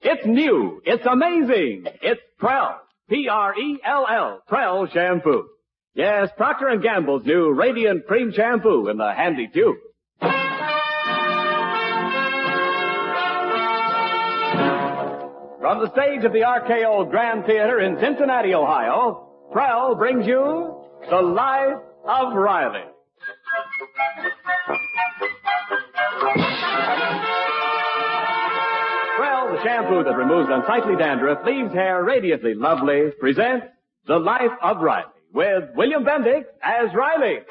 It's new. It's amazing. It's Prell. P-R-E-L-L. Prell shampoo. Yes, Procter & Gamble's new Radiant Cream Shampoo in the handy tube. From the stage of the RKO Grand Theater in Cincinnati, Ohio, Prell brings you The Life of Riley. Prell, the shampoo that removes unsightly dandruff, leaves hair radiantly lovely, presents The Life of Riley with William Bendix as Riley.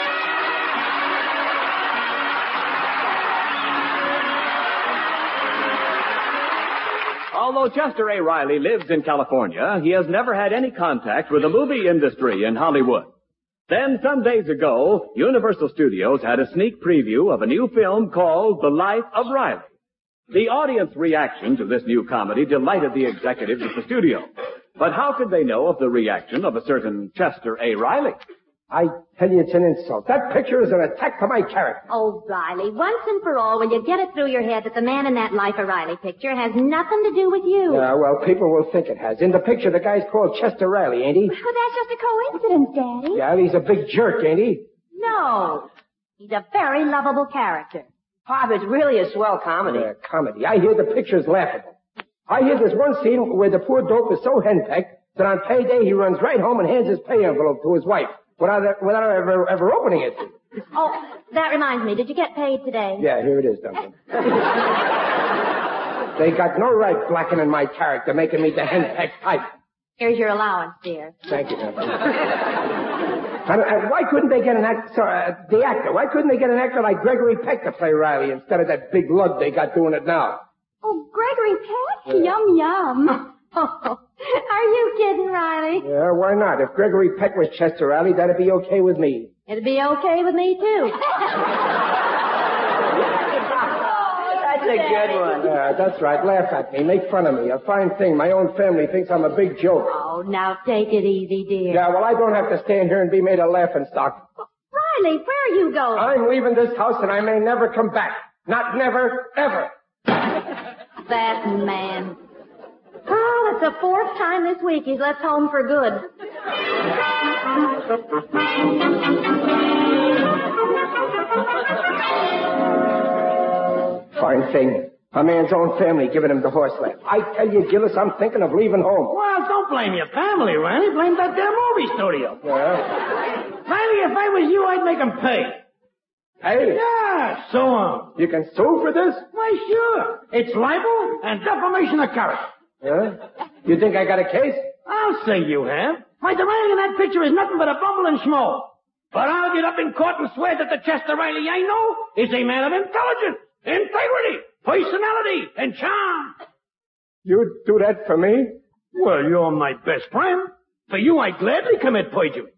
Although Chester A. Riley lives in California, he has never had any contact with the movie industry in Hollywood. Then, some days ago, Universal Studios had a sneak preview of a new film called The Life of Riley. The audience reaction to this new comedy delighted the executives at the studio. But how could they know of the reaction of a certain Chester A. Riley? I tell you, it's an insult. That picture is an attack to my character. Oh, Riley, once and for all, will you get it through your head that the man in that Life of Riley picture has nothing to do with you? Yeah, well, people will think it has. In the picture, the guy's called Chester Riley, ain't he? Well, that's just a coincidence, Daddy. Yeah, he's a big jerk, ain't he? No. He's a very lovable character. Pop, it's really a swell comedy. Comedy. I hear the picture's laughable. I hear there's one scene where the poor dope is so henpecked that on payday he runs right home and hands his pay envelope to his wife without ever opening it. Oh, that reminds me. Did you get paid today? Yeah, here it is, Duncan. They got no right blackening my character, making me the henpecked type. Here's your allowance, dear. Thank you, Duncan. Why couldn't they get the actor? Why couldn't they get an actor like Gregory Peck to play Riley instead of that big lug they got doing it now? Oh, Gregory Peck? Yum, yum. Oh, are you kidding, Riley? Yeah, why not? If Gregory Peck was Chester Riley, that'd be okay with me. It'd be okay with me, too. That's a good one. Yeah, that's right. Laugh at me. Make fun of me. A fine thing. My own family thinks I'm a big joke. Oh, now take it easy, dear. Yeah, well, I don't have to stand here and be made a laughingstock. Riley, where are you going? I'm leaving this house and I may never come back. Not never, ever. That man. Oh, it's the fourth time this week he's left home for good. Fine thing. A man's own family giving him the horse laugh. I tell you, Gillis, I'm thinking of leaving home. Well, don't blame your family, Riley. Blame that damn movie studio. Yeah? Riley, if I was you, I'd make them pay. Hey? Yeah, sue 'em. You can sue for this? Why, sure. It's libel and defamation of character. Yeah? You think I got a case? I'll say you have. Why, the Riley in that picture is nothing but a bumble and schmo. But I'll get up in court and swear that the Chester Riley I know is a man of intelligence, integrity, personality, and charm. You'd do that for me? Well, you're my best friend. For you, I'd gladly commit perjury.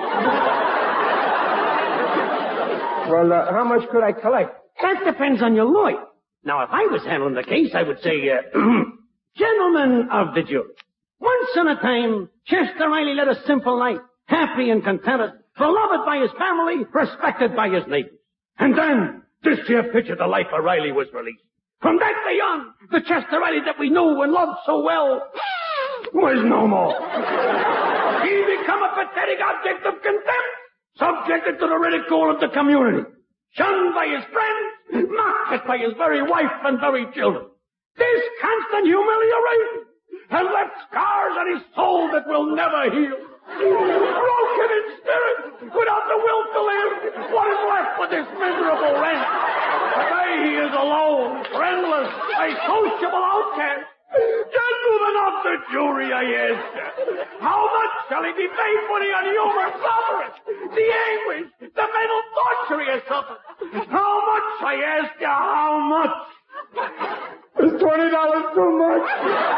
Well, how much could I collect? That depends on your lawyer. Now, if I was handling the case, I would say, gentlemen of the jury, once in a time, Chester Riley led a simple life, happy and contented, beloved by his family, respected by his neighbors. And then, this here picture, The Life of Riley, was released. From that day on, the Chester Riley that we knew and loved so well was no more. He became a pathetic object of contempt, subjected to the ridicule of the community, shunned by his friends, mocked by his very wife and very children. This constant humiliation has left scars on his soul that will never heal. Broken in spirit, without the will to live, what is left for this miserable wretch? Today he is alone, friendless, a sociable outcast. Gentlemen of the jury, I ask you, how much shall he be paid for the unhuman suffering, the anguish, the mental torture he has suffered? How much, I ask you, how much? Is $20 too much?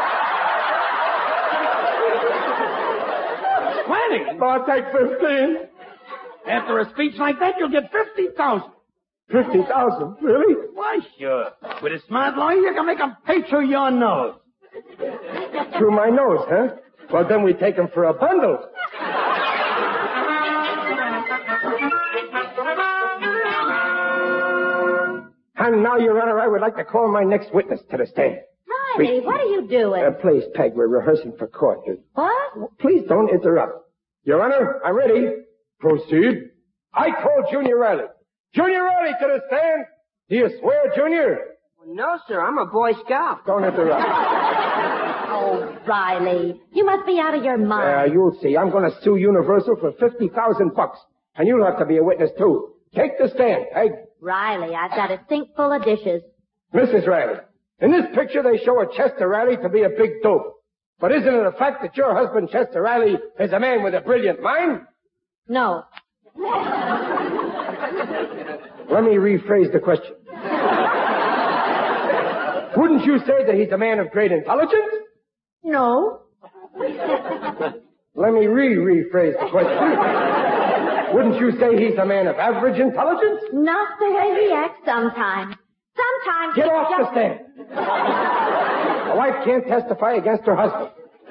20? I'll take 15. After a speech like that, you'll get 50,000. 50,000? Really? Why, sure. With a smart lawyer, you can make him pay through your nose. Through my nose, huh? Well, then we take him for a bundle. And now, Your Honor, I would like to call my next witness to the stand. Riley, what are you doing? Please, Peg, we're rehearsing for court. What? Please don't interrupt. Your Honor, I'm ready. Proceed. I call Junior Riley. Junior Riley to the stand. Do you swear, Junior? Well, no, sir. I'm a Boy Scout. Don't interrupt. Oh, Riley, you must be out of your mind. You'll see. I'm going to sue Universal for $50,000. And you'll have to be a witness, too. Take the stand, Peg. Riley, I've got a sink full of dishes. Mrs. Riley, in this picture they show a Chester Riley to be a big dope. But isn't it a fact that your husband, Chester Riley, is a man with a brilliant mind? No. Let me rephrase the question. Wouldn't you say that he's a man of great intelligence? No. Let me rephrase the question. Wouldn't you say he's a man of average intelligence? Not the way he acts sometimes. Sometimes... Get off the stand. A wife can't testify against her husband.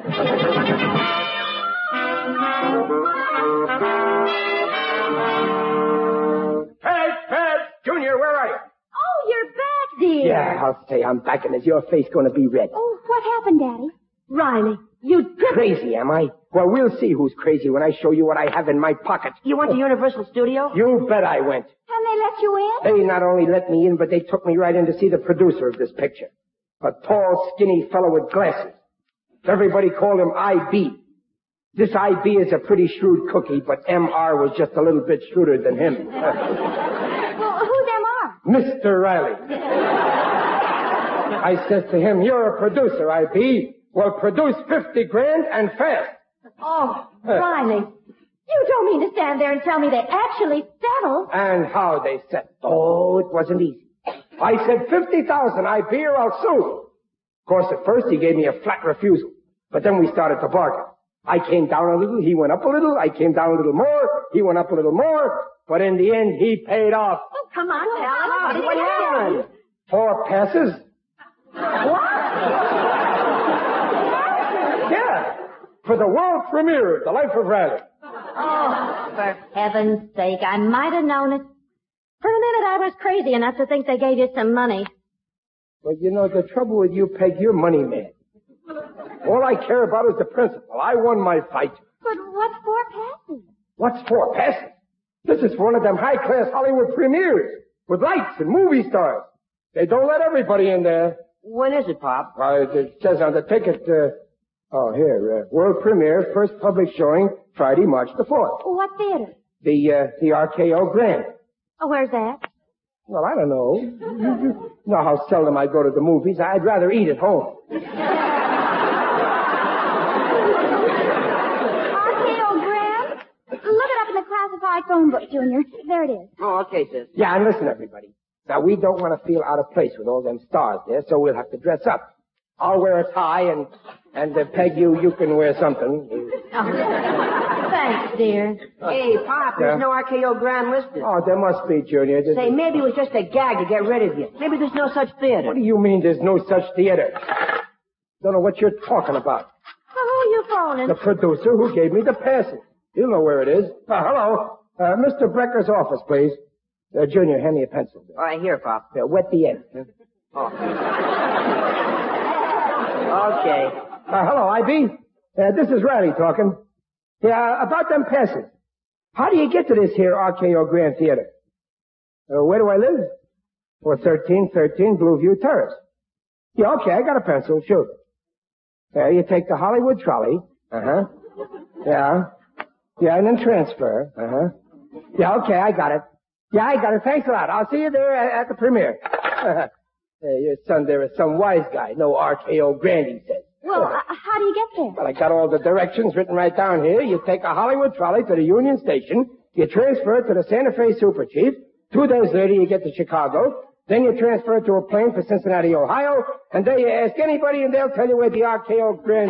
Peg, Junior, where are you? Oh, you're back, dear. Yeah, I'll say I'm back, and is your face going to be red? Oh, what happened, Daddy? Riley, you did... Crazy, am I? Well, we'll see who's crazy when I show you what I have in my pocket. You went to Universal Studios? You bet I went. And they let you in? They not only let me in, but they took me right in to see the producer of this picture. A tall, skinny fellow with glasses. Everybody called him I.B. This I.B. is a pretty shrewd cookie, but M.R. was just a little bit shrewder than him. Well, who's M.R.? Mr. Riley. I said to him, you're a producer, I.B. Well, produce $50,000 and fast. Oh, Riley, you don't mean to stand there and tell me they actually settled? And how they settled? Oh, it wasn't easy. I said $50,000, I.B., or I'll sue. Of course, at first he gave me a flat refusal. But then we started to bargain. I came down a little, he went up a little. I came down a little more, he went up a little more. But in the end, he paid off. Oh, come on, Alan. What happened? 4 passes. What? Yeah. For the world premiere of The Life of Riley. Oh, for heaven's sake, I might have known it. For a minute, I was crazy enough to think they gave you some money. But you know, the trouble with you, Peg, you're money mad. All I care about is the principle. I won my fight. But what's 4 passes? What's 4 passes? This is for one of them high-class Hollywood premieres with lights and movie stars. They don't let everybody in there. When is it, Pop? It says on the ticket, world premiere, first public showing, Friday, March the 4th. What theater? The RKO Grand. Oh, where's that? Well, I don't know. You know how seldom I go to the movies. I'd rather eat at home. RKO Grand? Look it up in the classified phone book, Junior. There it is. Oh, okay, sis. Yeah, and listen, everybody. Now, we don't want to feel out of place with all them stars there, so we'll have to dress up. I'll wear a tie, and Peg, you can wear something. Oh, thanks, dear. Hey, Pop, there's no RKO Grand listed. Oh, there must be, Junior. Say, maybe it was just a gag to get rid of you. Maybe there's no such theater. What do you mean there's no such theater? Don't know what you're talking about. Well, who are you phoning? The producer who gave me the passes. He'll know where it is. Hello. Mr. Brecker's office, please. Junior, hand me a pencil. All right, here, Pop. Wet the end. Oh. Okay. Hello, I.B. This is Riley talking. Yeah, about them passes. How do you get to this here RKO Grand Theater? Where do I live? 1313 Blueview Terrace. Yeah, okay, I got a pencil, shoot. You take the Hollywood trolley. Uh-huh. Yeah, and then transfer. Uh-huh. Yeah, okay, I got it. Yeah, I got it. Thanks a lot. I'll see you there at the premiere. Your son there is some wise guy. No RKO Grand, he says. Well, how do you get there? Well, I got all the directions written right down here. You take a Hollywood trolley to the Union Station. You transfer it to the Santa Fe Super Chief. 2 days later, you get to Chicago. Then you transfer it to a plane for Cincinnati, Ohio. And there you ask anybody, and they'll tell you where the RKO Grand...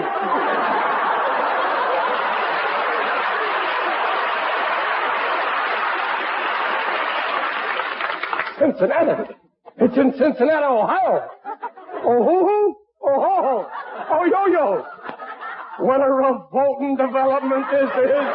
Cincinnati. It's in Cincinnati, Ohio. Oh, hoo-hoo. Oh, ho-ho. Oh, yo-yo. What a revolting development this is.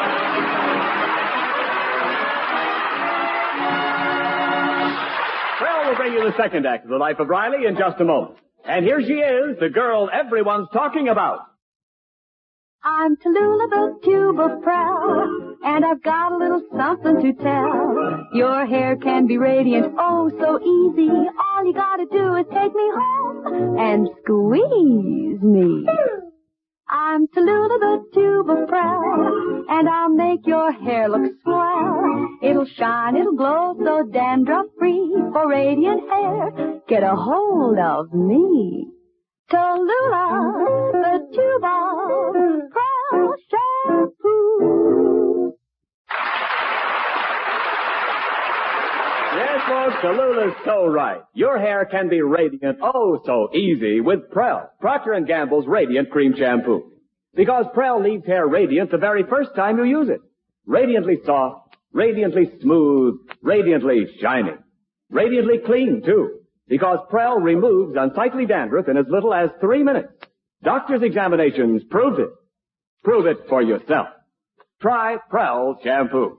Well, Now we'll bring you the second act of The Life of Riley in just a moment. And here she is, the girl everyone's talking about. I'm Tallulah, the tube of Prell, and I've got a little something to tell. Your hair can be radiant, oh so easy. All you gotta do is take me home and squeeze me. I'm Tallulah, the tube of Prell, and I'll make your hair look swell. It'll shine, it'll glow so dandruff-free. For radiant hair, get a hold of me. Tallulah, the tube of Prell shampoo. Yes, folks, Tallulah's so right. Your hair can be radiant, oh so easy, with Prell, Procter & Gamble's Radiant Cream Shampoo. Because Prell leaves hair radiant the very first time you use it. Radiantly soft, radiantly smooth, radiantly shining. Radiantly clean, too. Because Prell removes unsightly dandruff in as little as 3 minutes. Doctor's examinations proved it. Prove it for yourself. Try Prell shampoo.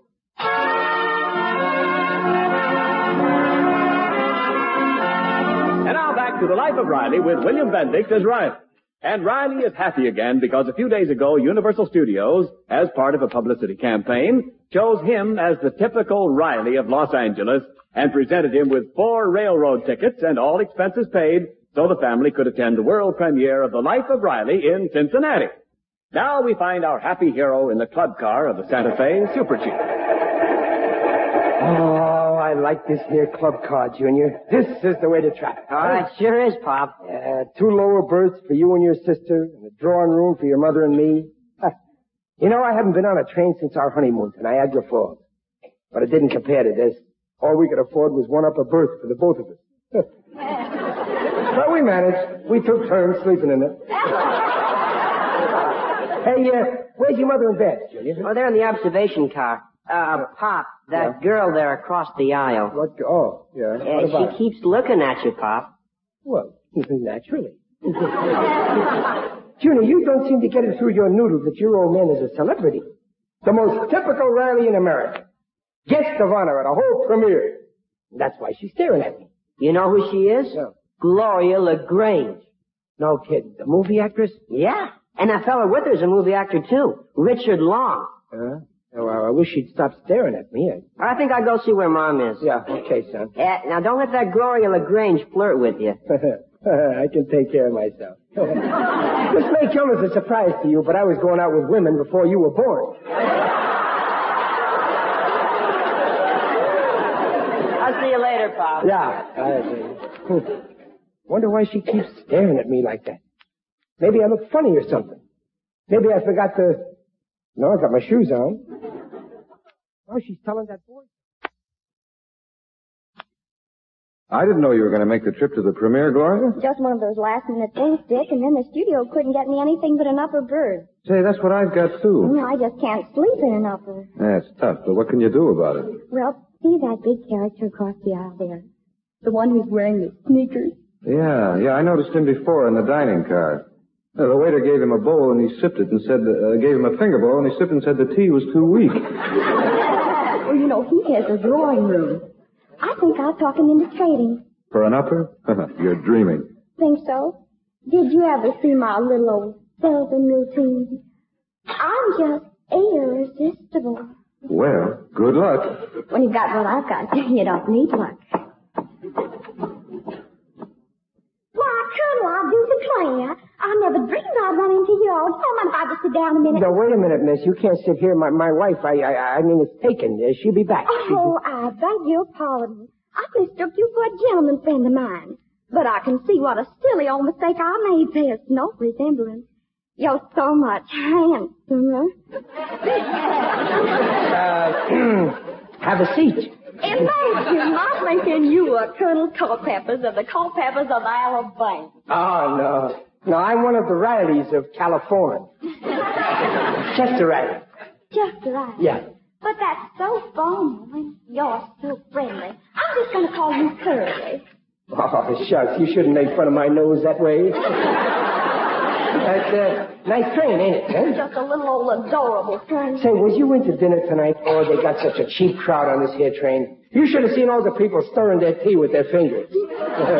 And now back to The Life of Riley with William Bendix as Riley. And Riley is happy again because a few days ago, Universal Studios, as part of a publicity campaign, chose him as the typical Riley of Los Angeles and presented him with 4 railroad tickets and all expenses paid so the family could attend the world premiere of The Life of Riley in Cincinnati. Now we find our happy hero in the club car of the Santa Fe Super Chief. Oh, I like this here club car, Junior. This is the way to travel. Oh, it sure is, Pop. 2 lower berths for you and your sister, and a drawing room for your mother and me. You know, I haven't been on a train since our honeymoon to Niagara Falls. But it didn't compare to this. All we could afford was one upper berth for the both of us. But we managed. We took turns sleeping in it. Hey, where's your mother in bed, Junior? Oh, they're in the observation car. Pop, that girl there across the aisle. What? Oh, yeah. What about? She keeps looking at you, Pop. Well, naturally. Junior, you don't seem to get it through your noodle that your old man is a celebrity. The most typical Riley in America. Guest of honor at a whole premiere. That's why she's staring at me. You know who she is? No. Gloria LaGrange. No kidding. The movie actress? Yeah. And that fella with her's a movie actor, too. Richard Long. Well, I wish she'd stop staring at me. I think I'll go see where Mom is. Yeah, okay, son. Now, don't let that Gloria LaGrange flirt with you. I can take care of myself. This may come as a surprise to you, but I was going out with women before you were born. I'll see you later, Pop. Yeah. Wonder why she keeps staring at me like that. Maybe I look funny or something. Maybe I forgot to... No, I got my shoes on. Oh, she's telling that boy. I didn't know you were going to make the trip to the premiere, Gloria. Just one of those last-minute things, Dick, and then the studio couldn't get me anything but an upper berth. Say, that's what I've got, too. No, I just can't sleep in an upper. That's tough, but what can you do about it? Well, see that big character across the aisle there? The one who's wearing the sneakers. Yeah, I noticed him before in the dining car. The waiter gave him a bowl and he sipped it and said, gave him a finger bowl and he sipped and said the tea was too weak. Well, you know, he has a drawing room. I think I'll talk him into trading. For an upper? You're dreaming. Think so? Did you ever see my little old velvet routine? I'm just irresistible. Well, good luck. When you've got what I've got, you don't need luck. Why, Colonel, I'll do declare. I never dreamed I'd run into you all. Don't mind if I just sit down a minute? No, wait a minute, miss. You can't sit here. My wife, I mean, it's taken. She'll be back. Oh, I beg your pardon. I mistook you for a gentleman friend of mine. But I can see what a silly old mistake I made. There's no resemblance. You're so much handsomer. Have a seat. Imagine my thinking you were Colonel Culpepper's of the Culpeppers of Alabama. Oh, no. No, I'm one of the Rileys of California. Chester Riley. Just right. Yeah. But that's so formal and you're so friendly. I'm just going to call you Curly. Oh, shucks. You shouldn't make fun of my nose that way. That's a nice train, ain't it? Huh? Just a little old adorable train. Say, was you into dinner tonight? Oh, they got such a cheap crowd on this here train. You should have seen all the people stirring their tea with their fingers. Shouldn't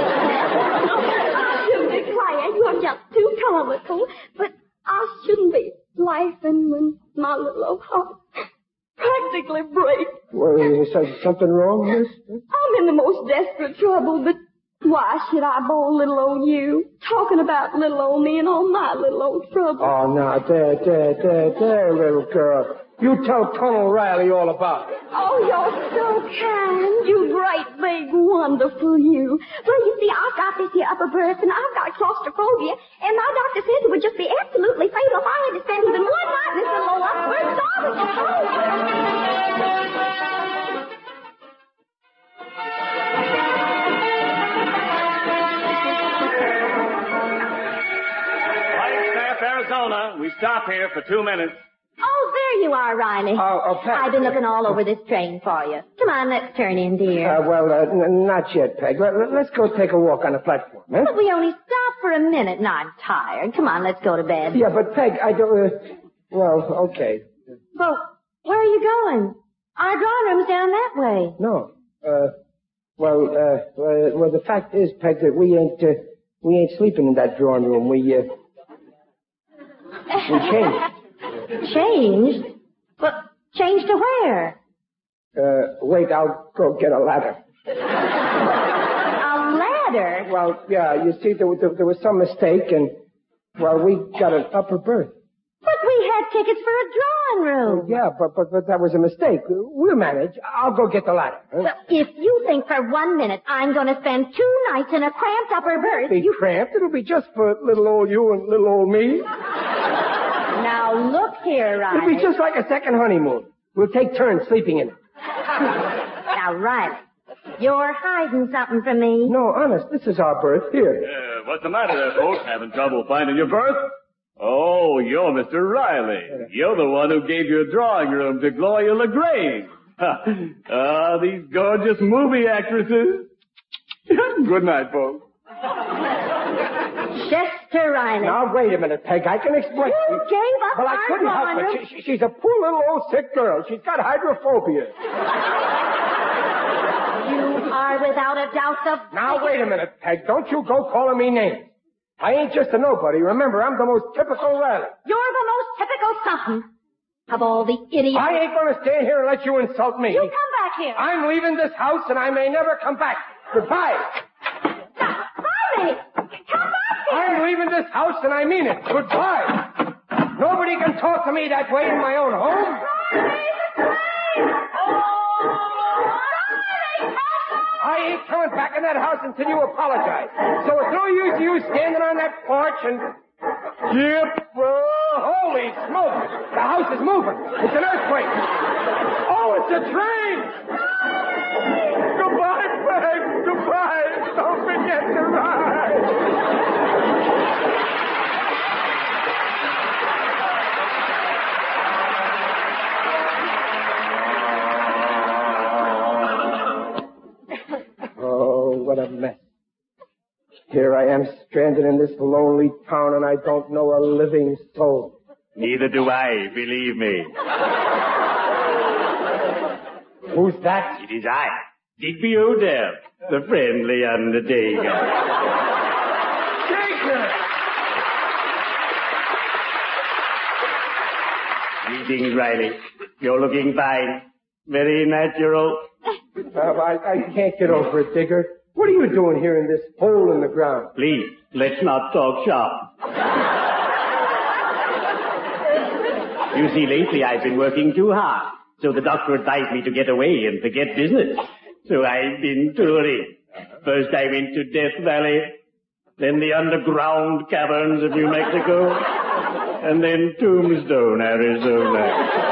declare you're just too comical, but I shouldn't be laughing when my little old heart practically breaks. Well, is something wrong, miss? I'm in the most desperate trouble, but why should I bore little old you, talking about little old me and all my little old trouble? Oh, no, there, little girl. You tell Colonel Riley all about it. Oh, you're so kind. You great, big, wonderful you. Well, you see, I've got this here upper berth, and I've got claustrophobia, and my doctor says it would just be absolutely fatal if I had to spend even one night in this little old upper berth, so I was just Flagstaff, Arizona. We stop here for 2 minutes. Oh, there you are, Riley. Oh, Peg. I've been looking all over this train for you. Come on, let's turn in, dear. Not yet, Peg. Let's go take a walk on the platform, eh? But we only stopped for a minute, and I'm tired. Come on, let's go to bed. Yeah, but Peg, I don't... well, okay. Well, where are you going? Our drawing room's down that way. No. Well, the fact is, Peg, that we ain't sleeping in that drawing room. We changed. Changed? But changed to where? Wait, I'll go get a ladder. A ladder? Well, yeah, you see, there was some mistake, and, well, we got an upper berth. But we had tickets for a drawing room. Yeah, but that was a mistake. We'll manage. I'll go get the ladder. Huh? Well, if you think for 1 minute I'm going to spend 2 nights in a cramped upper berth... Be cramped? It'll be just for little old you and little old me. Now, look here, Riley. It'll be just like a second honeymoon. We'll take turns sleeping in it. Now, Riley, you're hiding something from me. No, honest, this is our berth. Here. What's the matter there, folks? Having trouble finding your berth? Oh, you're Mr. Riley. You're the one who gave your drawing room to Gloria LaGrange. These gorgeous movie actresses. Good night, folks. Chester Riley. Now, wait a minute, Peg. I can explain. You gave up Well, I our couldn't drawing help room. it. She's a poor little old sick girl. She's got hydrophobia. You are without a doubt the... Now, wait a minute, Peg. Don't you go calling me names. I ain't just a nobody. Remember, I'm the most typical Riley. You're the most typical something of all the idiots. I ain't going to stand here and let you insult me. You come back here. I'm leaving this house, and I may never come back. Goodbye. Riley, come back here. I'm leaving this house, and I mean it. Goodbye. Nobody can talk to me that way in my own home. I ain't coming back in that house until you apologize. So it's no use you standing on that porch and... Yep. Holy smoke. The house is moving. It's an earthquake. Oh, it's a train. Goodbye, Peg. Goodbye. Don't forget to ride. Oh, what a mess. Here I am stranded in this lonely town and I don't know a living soul. Neither do I, believe me. Who's that? It is I, Digby Odell, the friendly undertaker. Greetings, Riley. You're looking fine. Very natural. I can't get over it, Digger. What are you doing here in this hole in the ground? Please, let's not talk shop. You see, lately I've been working too hard. So the doctor advised me to get away and forget business. So I've been touring. First I went to Death Valley, then the underground caverns of New Mexico, and then Tombstone, Arizona.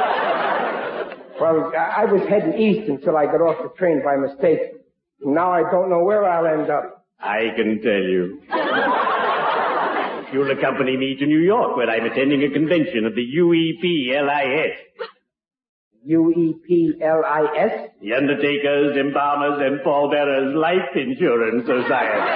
Well, I was heading east until I got off the train by mistake. Now I don't know where I'll end up. I can tell you. You'll accompany me to New York, where I'm attending a convention of the UEPLIS. UEPLIS? The Undertakers, Embalmers, and Pallbearers Life Insurance Society.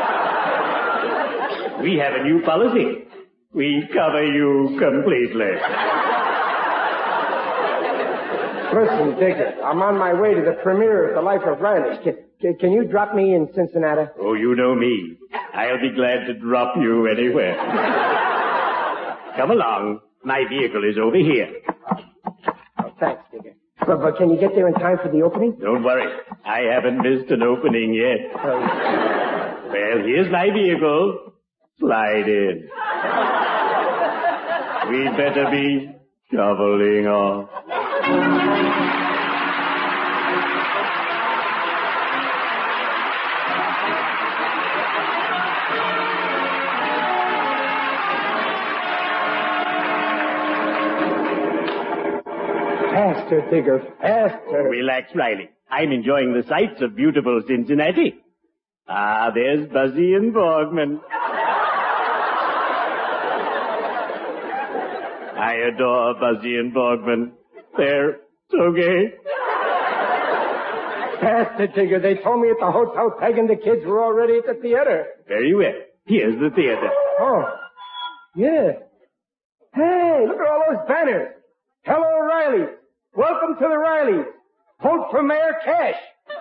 We have a new policy. We cover you completely. Listen, Digger, I'm on my way to the premiere of The Life of Riley. Can you drop me in Cincinnati? Oh, you know me. I'll be glad to drop you anywhere. Come along. My vehicle is over here. Oh, thanks, Digger. But can you get there in time for the opening? Don't worry. I haven't missed an opening yet. Well, here's my vehicle. Slide in. We'd better be shoveling off. Faster, Digger, faster. Relax, Riley. I'm enjoying the sights of beautiful Cincinnati. Ah, there's Buzzy and Borgman. I adore Buzzy and Borgman. They're so gay. Faster, Digger. They told me at the hotel Peg and the kids were already at the theater. Very well. Here's the theater. Oh, yeah. Hey, look at all those banners. Hello, Riley. Welcome to the Rileys. Vote for Mayor Cash.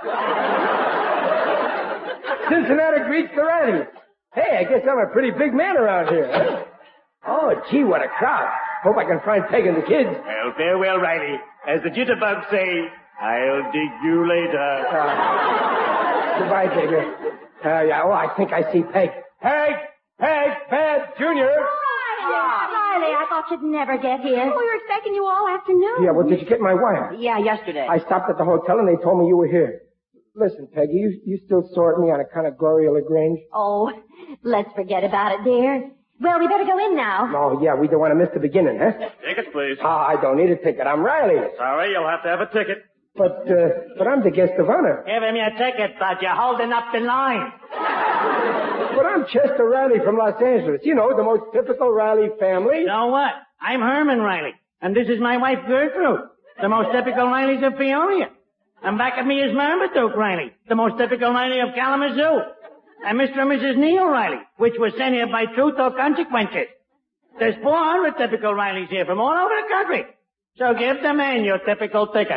Cincinnati greets the Rileys. Hey, I guess I'm a pretty big man around here. Huh? Oh, gee, what a crowd. Hope I can find Peg and the kids. Well, farewell, Riley. As the jitterbugs say, I'll dig you later. Goodbye, Digger. I think I see Peg. Peg, Bad Junior. Riley, I thought you'd never get here. We were expecting you all afternoon. Yeah, well, did you get my wire? Yeah, yesterday. I stopped at the hotel and they told me you were here. Listen, Peggy, you still sore at me on account of Gloria LaGrange? Oh, let's forget about it, dear. Well, we better go in now. Oh, yeah, we don't want to miss the beginning, huh? Tickets, please. I don't need a ticket. I'm Riley. Sorry, you'll have to have a ticket. But I'm the guest of honor. Give him your ticket, but you're holding up the line. But I'm Chester Riley from Los Angeles. You know, the most typical Riley family. So what? I'm Herman Riley, and this is my wife Gertrude, the most typical Rileys of Peoria. And back of me is Marmaduke Riley, the most typical Riley of Kalamazoo. And Mr. and Mrs. Neil Riley, which was sent here by truth or consequences. There's 400 typical Rileys here from all over the country. So give the man your typical ticket.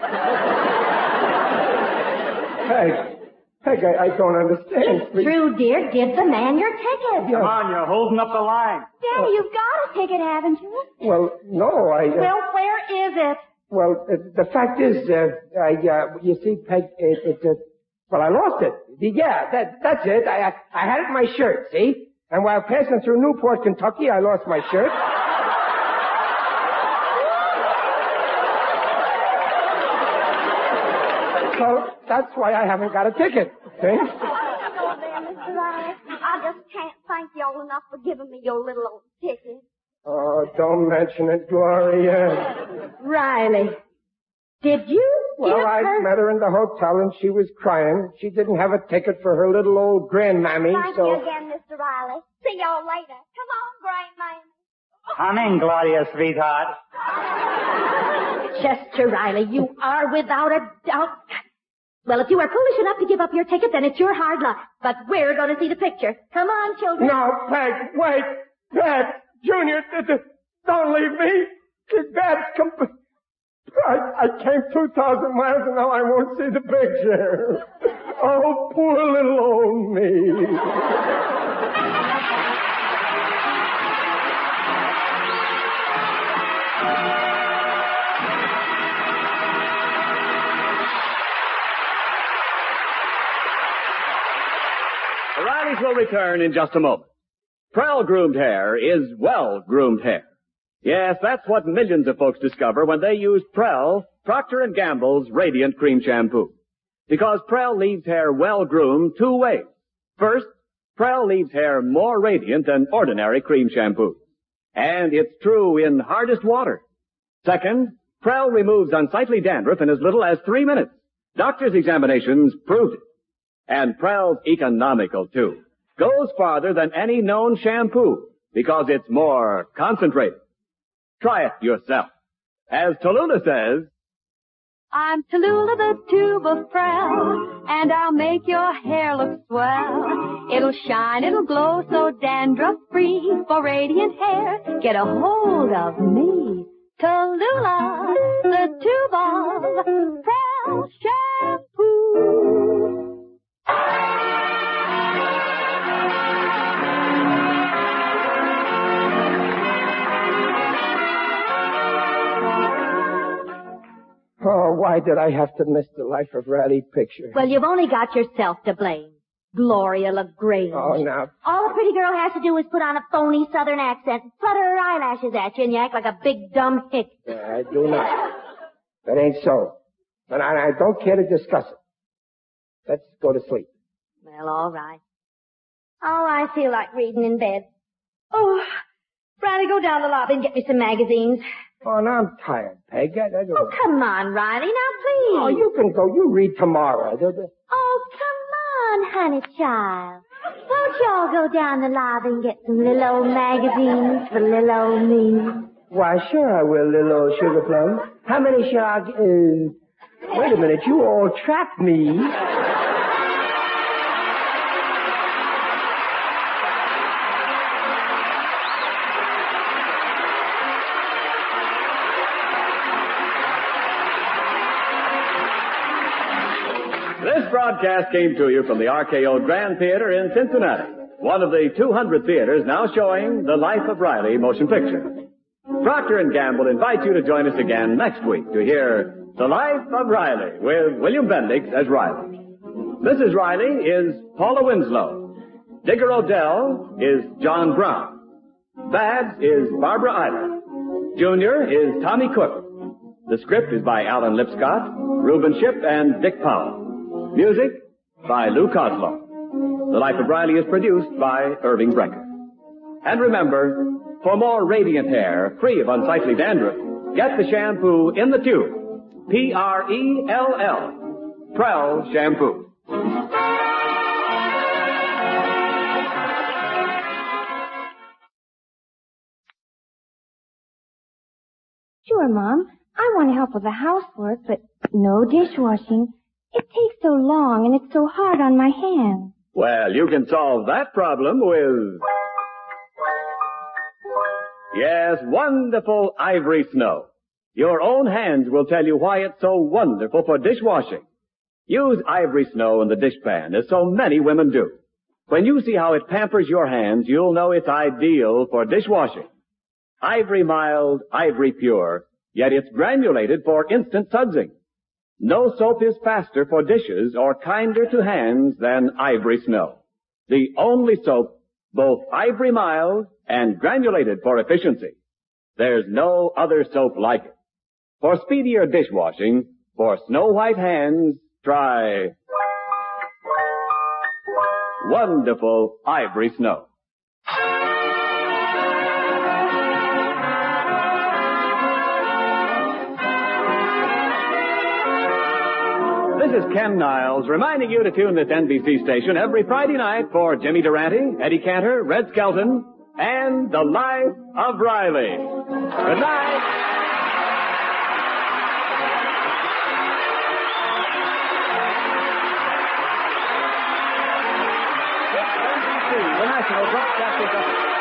Peg, I don't understand. True, dear. Give the man your ticket. Come on, you're holding up the line. Daddy, you've got a ticket, haven't you? Well, no, Well, where is it? Well, the fact is, you see, Peg, well, I lost it. Yeah, that's it. I had it in my shirt, see? And while passing through Newport, Kentucky, I lost my shirt. So that's why I haven't got a ticket. See? Oh, there, Mr. Riley. I just can't thank you all enough for giving me your little old ticket. Oh, don't mention it, Gloria. Riley, did you Well, give I her... met her in the hotel and she was crying. She didn't have a ticket for her little old grandmammy, Thank so... you again, Mr. Riley. See y'all later. Come on, grandmammy. Come in, Gloria, sweetheart. Chester Riley, you are without a doubt... Well, if you are foolish enough to give up your ticket, then it's your hard luck. But we're going to see the picture. Come on, children. No, Peg, wait. Dad, Junior, don't leave me. Dad's I came 2,000 miles and now I won't see the picture. Oh, poor little old me. The Rileys will return in just a moment. Prell-groomed hair is well-groomed hair. Yes, that's what millions of folks discover when they use Prell, Procter & Gamble's Radiant Cream Shampoo. Because Prell leaves hair well-groomed two ways. First, Prell leaves hair more radiant than ordinary cream shampoo. And it's true in hardest water. Second, Prell removes unsightly dandruff in as little as 3 minutes. Doctors' examinations proved it. And Prell's economical, too. Goes farther than any known shampoo because it's more concentrated. Try it yourself. As Tallulah says, I'm Tallulah, the tube of Prell, and I'll make your hair look swell. It'll shine, it'll glow so dandruff-free. For radiant hair, get a hold of me. Tallulah, the tube of Prell shampoo. Oh, why did I have to miss the Life of Riley picture? Well, you've only got yourself to blame. Gloria LaGrange. Oh, now. All a pretty girl has to do is put on a phony southern accent, flutter her eyelashes at you, and you act like a big dumb hick. I do not. That ain't so. And I don't care to discuss it. Let's go to sleep. Well, all right. Oh, I feel like reading in bed. Oh, Riley, go down the lobby and get me some magazines. Oh, now I'm tired, Peg. I don't... Oh, come on, Riley, now please. Oh, you can go. You read tomorrow. Oh, come on, honey child. Won't y'all go down the lobby and get some little old magazines for little old me? Why, sure I will, little old sugar plum. How many shall I... Wait a minute. You all trapped me. This broadcast came to you from the RKO Grand Theater in Cincinnati, one of the 200 theaters now showing The Life of Riley motion picture. Procter & Gamble invite you to join us again next week to hear The Life of Riley with William Bendix as Riley. Mrs. Riley is Paula Winslow. Digger Odell is John Brown. Babs is Barbara Eiler. Junior is Tommy Cook. The script is by Alan Lipscott, Reuben Shipp, and Dick Powell. Music by Lou Coslow. The Life of Riley is produced by Irving Brecker. And remember, for more radiant hair, free of unsightly dandruff, get the shampoo in the tube. P-R-E-L-L. Prell Shampoo. Sure, Mom. I want to help with the housework, but no dishwashing. It takes so long, and it's so hard on my hands. Well, you can solve that problem with... Yes, wonderful Ivory Snow. Your own hands will tell you why it's so wonderful for dishwashing. Use Ivory Snow in the dishpan, as so many women do. When you see how it pampers your hands, you'll know it's ideal for dishwashing. Ivory mild, ivory pure, yet it's granulated for instant sudsing. No soap is faster for dishes or kinder to hands than Ivory Snow. The only soap, both ivory mild and granulated for efficiency. There's no other soap like it. For speedier dishwashing, for snow white hands, try wonderful Ivory Snow. This is Ken Niles reminding you to tune this NBC station every Friday night for Jimmy Durante, Eddie Cantor, Red Skelton, and The Life of Riley. Good night. NBC, the National Broadcasting Company.